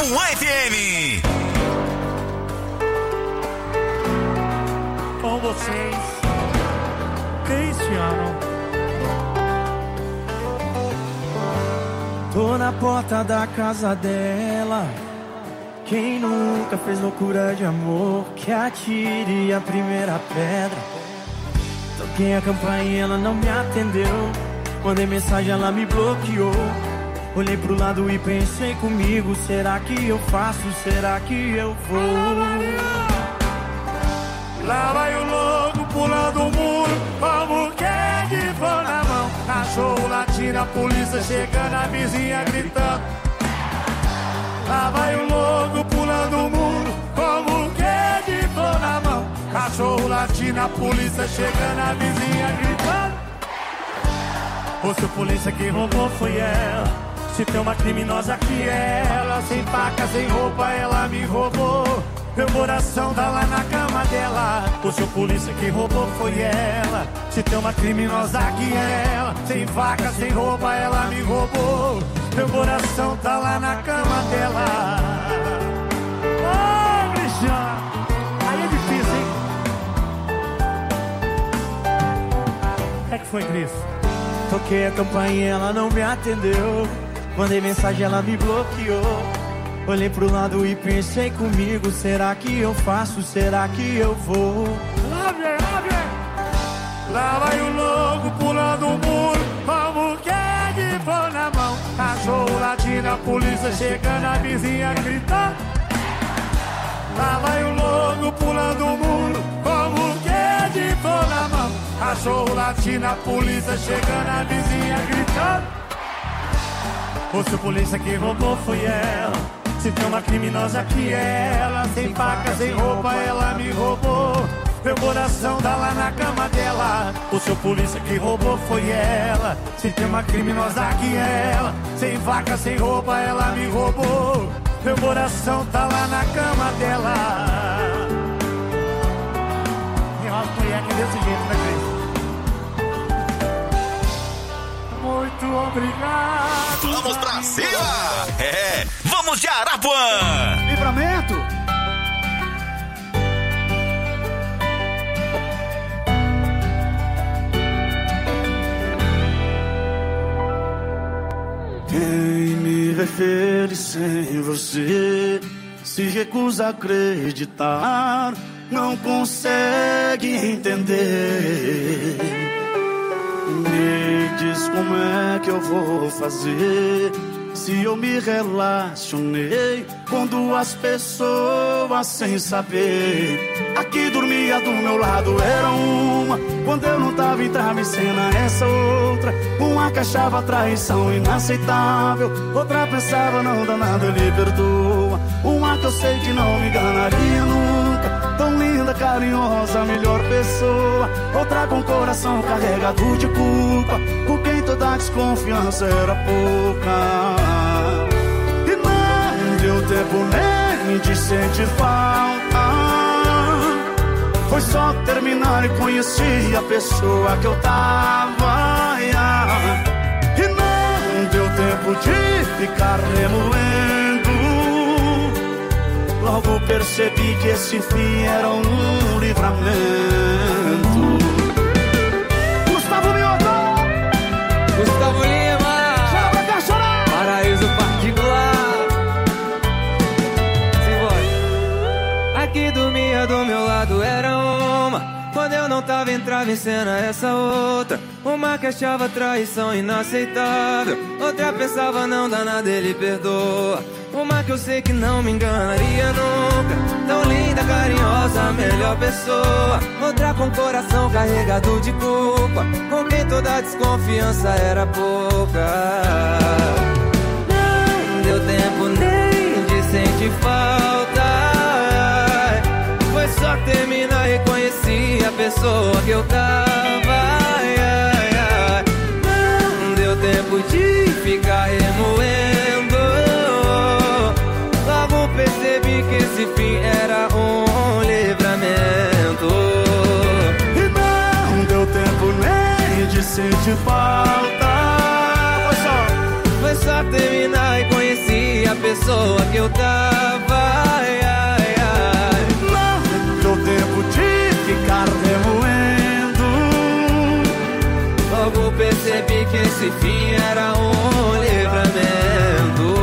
um F M. Com vocês, Cristiano. Tô na porta da casa dela. Quem nunca fez loucura de amor, que atire a primeira pedra. Toquei a campainha, ela não me atendeu. Mandei mensagem, ela me bloqueou. Olhei pro lado e pensei comigo, será que eu faço, será que eu vou? Lá vai o louco pulando o muro, como quer de pão na mão. Cachorro latindo, a polícia chegando, a vizinha gritando. Lá vai o louco pulando o muro, como quer de pão na mão. Cachorro latindo, a polícia chegando, a vizinha gritando. Ou se o polícia que roubou foi ela, se tem uma criminosa que é ela. Sem faca, sem roupa, ela me roubou. Meu coração tá lá na cama dela. O seu polícia que roubou foi ela. Se tem uma criminosa que é ela. Sem faca, sem roupa, ela me roubou. Meu coração tá lá na cama dela. Ô, Cristiano, aí é difícil, hein? O que é que foi, Cris? Toquei a campainha, ela não me atendeu. Mandei mensagem, ela me bloqueou. Olhei pro lado e pensei comigo, será que eu faço, será que eu vou? Lá vem, lá vem. Lá vai o louco pulando o muro, como quer de pão na mão. Cachorro latindo, a polícia chegando, a vizinha gritando. Lá vai o louco pulando o muro, como quer de pão na mão. Cachorro latindo, a polícia chegando, a vizinha gritando. Ou se o polícia que roubou foi ela, se tem uma criminosa que é ela. Sem faca, sem roupa, ela me roubou. Meu coração tá lá na cama dela. O seu polícia que roubou foi ela. Se tem uma criminosa que é ela. Sem faca, sem roupa, ela me roubou. Meu coração tá lá na cama dela. Enrola a mulher que desse jeito, né, Cris? Muito obrigado. Vamos pra cima! É, vamos de Arapuã! Livramento! Quem me vê feliz sem você se recusa a acreditar, não consegue entender. Me diz como é que eu vou fazer se eu me relacionei com duas pessoas sem saber. Aqui dormia do meu lado era uma, quando eu não tava entrava em cena essa outra. Uma que achava traição inaceitável, outra pensava não dá nada, ele perdoa. Uma que eu sei que não me enganaria nunca, tão linda, carinhosa, melhor pessoa. Outra com coração carregado de culpa, por quem toda desconfiança era pouca. E não deu tempo nem de sentir falta, foi só terminar e conheci a pessoa que eu tava. E não deu tempo de ficar remoendo, logo percebi que esse fim era um livramento. Gustavo Mioto, Gustavo Lima, chama pra cá chorar. Paraíso particular. Simbora. Aqui dormia do meu lado era uma, quando eu não tava entrava em cena essa outra. Uma que achava traição inaceitável, outra pensava não dá nada, ele perdoa. Uma que eu sei que não me enganaria nunca, tão linda, carinhosa, a melhor pessoa. Outra com coração carregado de culpa, com quem toda desconfiança era pouca. Não deu tempo nem de sentir falta, foi só terminar e conheci a pessoa que eu tava. Não deu tempo de ficar remoendo, logo percebi que esse fim era um livramento. E não deu tempo nem de sentir falta, foi só, foi só terminar e conheci a pessoa que eu tava. Ai, ai, ai. Não deu tempo de ficar remoendo. Logo percebi que esse fim era um livramento.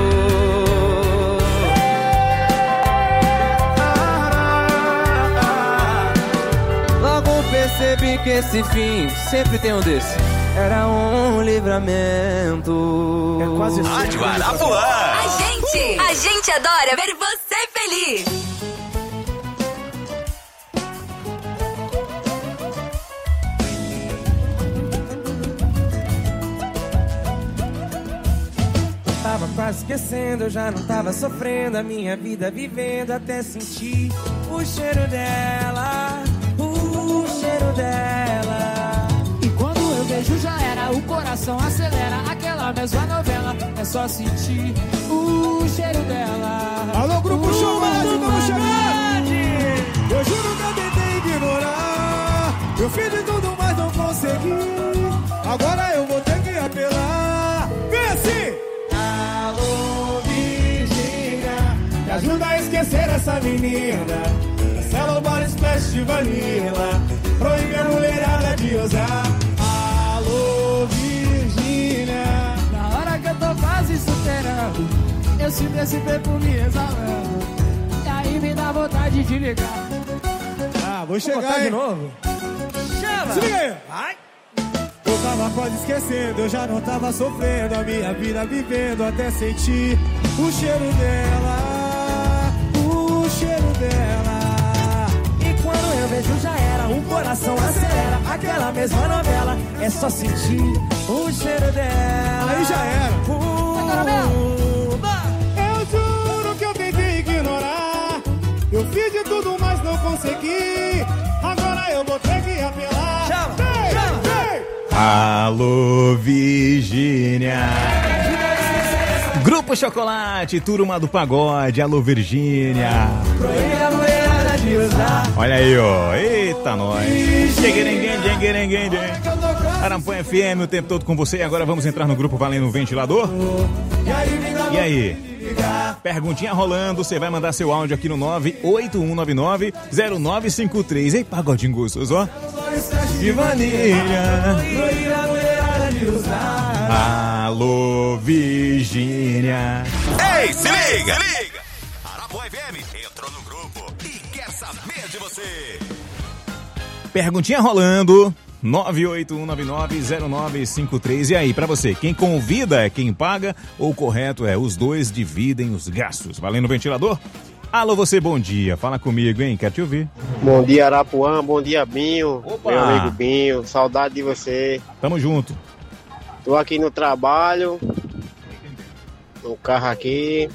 Logo percebi que esse fim sempre tem um desse. Era um livramento. É quase Rádio Arapuã. A gente, a gente adora ver você feliz. Tava quase esquecendo, eu já não tava sofrendo. A minha vida vivendo até sentir o cheiro dela, o cheiro dela. E quando eu vejo já era, o coração acelera. Aquela mesma novela, é só sentir o cheiro dela. Alô, Grupo uh, Showmatch, vamos chegar! Eu Eu juro que eu tentei ignorar. Eu fiz de tudo, mas não consegui. Agora eu vou ter que apelar. Vem assim! Alô, Virgínia, me ajuda a esquecer essa menina. Cancela o bar Splash de Vanilla. Proíbe a mulherada de usar. Alô, Virgínia. Na hora que eu tô quase superando, eu sinto esse perfume exalando. E aí me dá vontade de ligar. Ah, vou chegar botar aí. de novo. Chama! Se liga aí! Vai! Eu tava quase esquecendo, eu já não tava sofrendo. A minha vida vivendo até sentir o cheiro dela, o cheiro dela. E quando eu vejo já era, o coração acelera. Aquela mesma novela, é só sentir o cheiro dela. Aí já era. Uh, eu juro que eu tentei ignorar. Eu fiz de tudo, mas não consegui. Agora eu vou ter que apelar. Chama, vem, chama. Vem. Alô, Virgínia. Grupo Chocolate, turma do pagode. Alô, Virgínia. Olha aí, ó. Eita, nós. Arapuã F M o tempo todo com você. E agora vamos entrar no grupo Valendo Ventilador. E aí? Perguntinha rolando, você vai mandar seu áudio aqui no nove oito um nove nove zero nove cinco três. Ei, pagodinho gostoso, ó. De Vanilla. Alô, Virgínia. Ei, se liga! Se liga! Arapuã F M entrou no grupo e quer saber de você. Perguntinha rolando. nove oito um nove nove zero nove cinco três. E aí, pra você, quem convida é quem paga ou o correto é os dois dividem os gastos? Valendo ventilador? Alô, você, bom dia. Fala comigo, hein? Quero te ouvir. Bom dia, Arapuã. Bom dia, Binho. Opa. Meu amigo Binho. Saudade de você. Tamo junto. Tô aqui no trabalho. No carro aqui.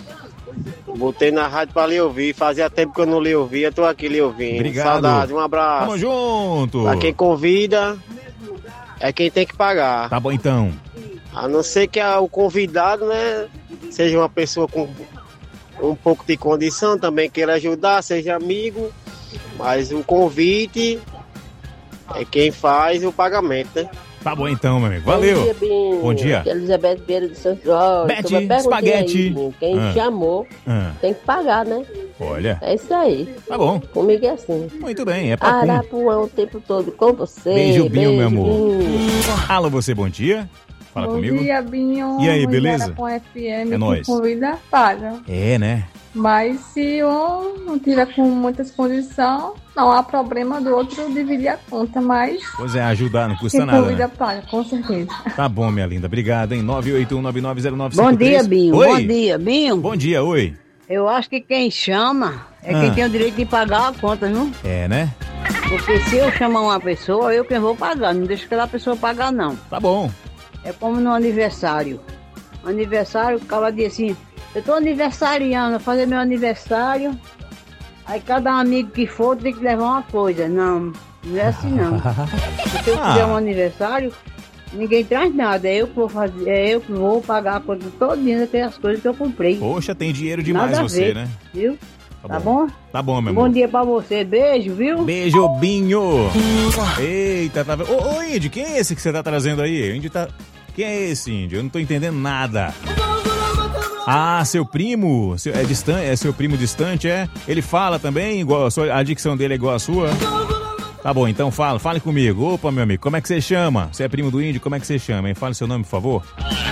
Botei na rádio pra lhe ouvir. Fazia tempo que eu não lhe ouvia. Tô aqui lhe ouvindo. Obrigado. Saudade. Um abraço. Tamo junto. Pra quem convida, é quem tem que pagar. Tá bom, então. A não ser que a, o convidado, né, seja uma pessoa com um pouco de condição, também queira ajudar, seja amigo. Mas o convite é quem faz o pagamento, né? Tá bom então, meu amigo. Valeu. Bom dia, Binho. Bom dia. Aqui é Elizabeth Vieira de São João. Bete, Uma perguntinha espaguete. aí, Binho. Quem Ah. chamou Ah. tem que pagar, né? Olha. É isso aí. Tá bom. Comigo é assim. Muito bem, é pra cum. Arapuã o tempo todo com você. Beijo, Binho, meu amor. Binho. Alô, você, bom dia. Fala Bom comigo. dia, Binho. E aí, Bom dia, beleza? Arapuã F M, É quem nóis. convida, paga. É, né? Mas se um não tiver com muitas condições, não há problema do outro dividir a conta. Mas Pois é, ajudar não custa quem nada, convida, né? paga, com certeza. Tá bom, minha linda. Obrigado, hein? nove oito um nove nove zero nove Bom cinco três. dia, Binho. Oi. Bom dia, Binho. Bom dia, oi. Eu acho que quem chama é Ah. quem tem o direito de pagar a conta, viu? É, né? Porque se eu chamar uma pessoa, eu quem vou pagar. Não deixo aquela pessoa pagar, não. Tá bom. É como no aniversário. Aniversário, o cara diz assim, eu tô aniversariando, vou fazer meu aniversário. Aí cada amigo que for tem que levar uma coisa. Não, não é assim não. Se eu Ah. fizer um aniversário, ninguém traz nada. É eu que vou fazer, é eu que vou pagar a conta todinha daquelas coisas que eu comprei. Poxa, tem dinheiro demais Nada a você, ver, né? Viu? Tá bom? Tá bom, meu Bom amor. dia pra você, beijo, viu? Beijo, Binho. Eita, tá vendo? Ô, ô, Índio, quem é esse que você tá trazendo aí? O Índio tá... Quem é esse, Índio? Eu não tô entendendo nada. Ah, seu primo? Seu, é, distante, é seu primo distante, é? Ele fala também, igual a, sua, a dicção dele é igual a sua? Tá bom, então fala, fale comigo. Opa, meu amigo, como é que você chama? Você é primo do índio, como é que você chama, hein? Fale seu nome, por favor.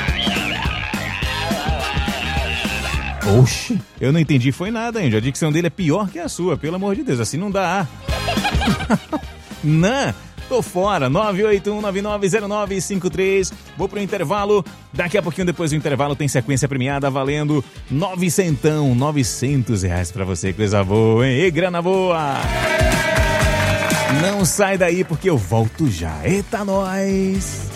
Oxi, eu não entendi, foi nada, índio. A dicção dele é pior que a sua, pelo amor de Deus, assim não dá. Não, tô fora. Nove oito um nove nove zero nove cinco três. Vou pro intervalo. Daqui a pouquinho, depois do intervalo, tem sequência premiada valendo novecentão, novecentos reais pra você. Coisa boa, hein? E grana boa! Não sai daí porque eu volto já. Eita, nós!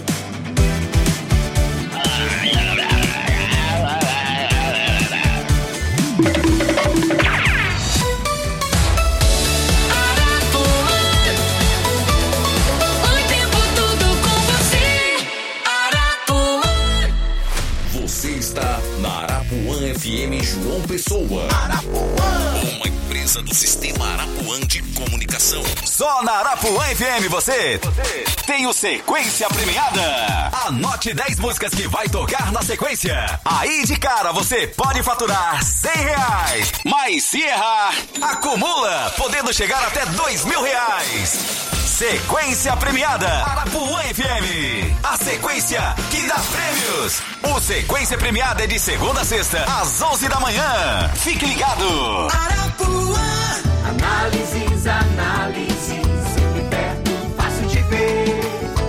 F M João Pessoa. Arapuã. Uma empresa do Sistema Arapuã de Comunicação. Só na Arapuã F M você, você tem o Sequência Premiada. Anote dez músicas que vai tocar na sequência. Aí de cara você pode faturar cem reais. Mas se errar, acumula, podendo chegar até dois mil reais. Sequência Premiada Arapuã F M. A sequência que dá prêmios. O Sequência Premiada é de segunda a sexta, às onze da manhã. Fique ligado. Arapuã. Análises, análises, sempre perto, fácil de ver.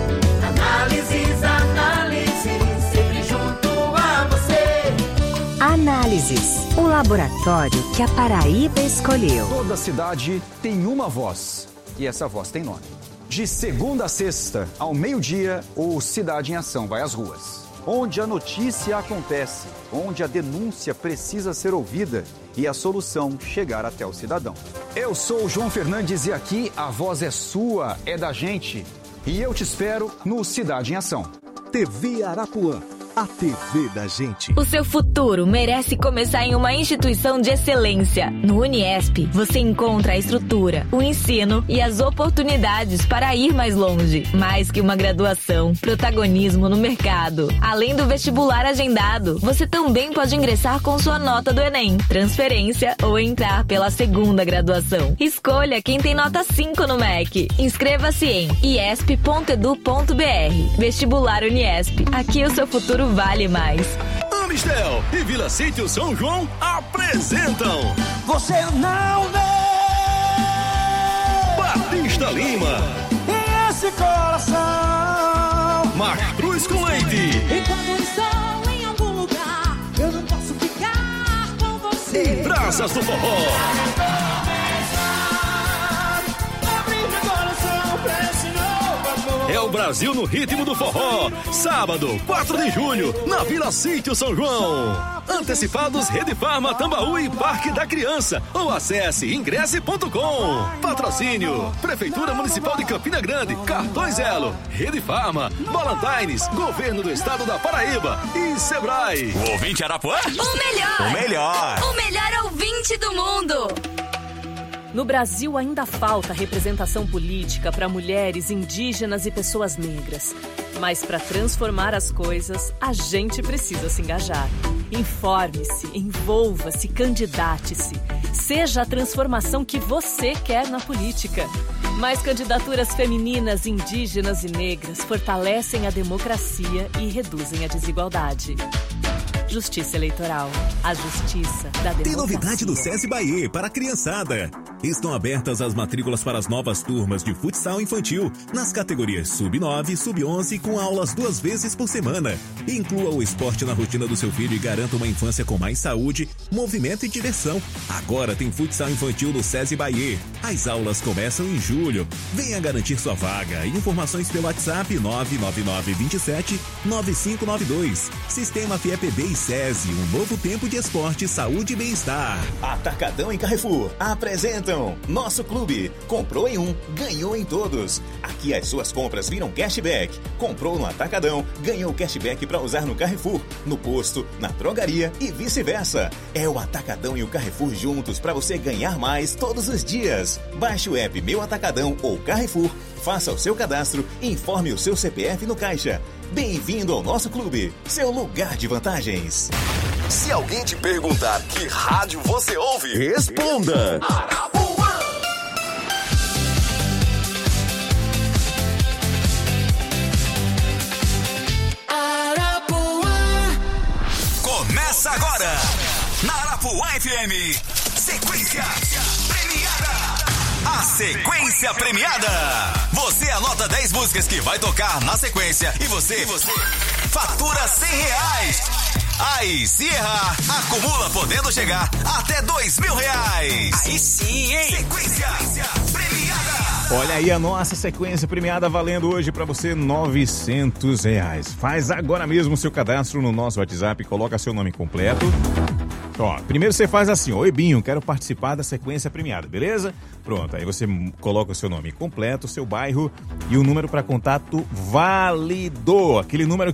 Análises, análises, sempre junto a você. Análises, o laboratório que a Paraíba escolheu. Toda cidade tem uma voz, e essa voz tem nome. De segunda a sexta, ao meio-dia, o Cidade em Ação vai às ruas. Onde a notícia acontece, onde a denúncia precisa ser ouvida e a solução chegar até o cidadão. Eu sou o João Fernandes e aqui a voz é sua, é da gente. E eu te espero no Cidade em Ação. T V Arapuã, a T V da gente. O seu futuro merece começar em uma instituição de excelência. No Uniesp, você encontra a estrutura, o ensino e as oportunidades para ir mais longe. Mais que uma graduação, protagonismo no mercado. Além do vestibular agendado, você também pode ingressar com sua nota do Enem, transferência ou entrar pela segunda graduação. Escolha quem tem nota cinco no M E C. Inscreva-se em iesp ponto edu ponto br. Vestibular Uniesp. Aqui o seu futuro vale mais. Amistel e Vila Sítio São João apresentam Você Não Vê Batista Lima e esse coração Mastruz com Leite. E quando estou em algum lugar, eu não posso ficar com você. E Brasas do Forró. É o Brasil no ritmo do forró. Sábado, quatro de julho, na Vila Sítio São João. Antecipados Rede Farma, Tambaú e Parque da Criança. Ou acesse ingresse ponto com. Patrocínio: Prefeitura Municipal de Campina Grande, Cartões Elo, Rede Farma, Ballantines, Governo do Estado da Paraíba e Sebrae. O ouvinte Arapuã? O melhor! O melhor! O melhor ouvinte do mundo! No Brasil ainda falta representação política para mulheres, indígenas e pessoas negras. Mas para transformar as coisas, a gente precisa se engajar. Informe-se, envolva-se, candidate-se. Seja a transformação que você quer na política. Mais candidaturas femininas, indígenas e negras fortalecem a democracia e reduzem a desigualdade. Justiça Eleitoral. A justiça da democracia. Tem novidade do SESI Bahia para a criançada. Estão abertas as matrículas para as novas turmas de futsal infantil nas categorias sub nove, sub onze com aulas duas vezes por semana. Inclua o esporte na rotina do seu filho e garanta uma infância com mais saúde, movimento e diversão. Agora tem futsal infantil no SESI Bahia. As aulas começam em julho. Venha garantir sua vaga. Informações pelo WhatsApp nove nove nove dois sete nove cinco nove dois. Sistema FIEPB e SESI, um novo tempo de esporte, saúde e bem-estar. Atacadão e Carrefour apresentam Nosso Clube. Comprou em um, ganhou em todos. Aqui as suas compras viram cashback. Comprou no Atacadão, ganhou cashback para usar no Carrefour, no posto, na drogaria e vice-versa. É o Atacadão e o Carrefour juntos para você ganhar mais todos os dias. Baixe o app Meu Atacadão ou Carrefour, faça o seu cadastro e informe o seu C P F no caixa. Bem-vindo ao nosso clube, seu lugar de vantagens. Se alguém te perguntar que rádio você ouve, responda. Arapuã. Arapuã. Começa agora, na Arapuã F M, sequência premiada. A sequência premiada. Você anota dez músicas que vai tocar na sequência e você, e você fatura cem reais. Aí, se errar, acumula podendo chegar até dois mil reais. Aí sim, hein? Sequência premiada. Olha aí a nossa sequência premiada valendo hoje pra você novecentos reais. Faz agora mesmo o seu cadastro no nosso WhatsApp, coloca seu nome completo. Ó, primeiro você faz assim, oi Binho, quero participar da sequência premiada, beleza? Pronto, aí você coloca o seu nome completo, seu bairro e o número para contato válido. Aquele número